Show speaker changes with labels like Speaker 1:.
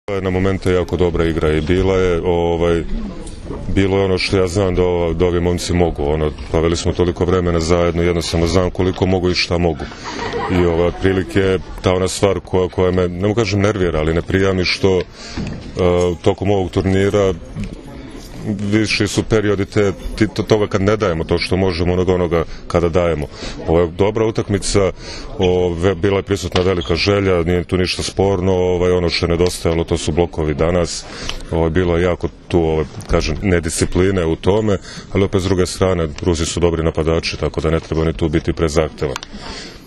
Speaker 1: Na momente jako dobra igra i bilo je ono što ja znam da ovi momci mogu, proveli smo toliko vremena zajedno, jednostavno znam koliko mogu i šta mogu. I otprilike ta ona stvar koja me, ne mogu kažem nervira, ali ne prija mi što tokom ovog turnira viši su periodi toga kad ne dajemo to što možemo onoga kada dajemo. Ovo je dobra utakmica, bila je prisutna velika želja, nije tu ništa sporno, ono što je nedostajalo to su blokovi danas, bilo je jako tu, kažem, nediscipline u tome, ali opet s druge strane Rusi su dobri napadači, tako da ne treba ni tu biti prezahtevan.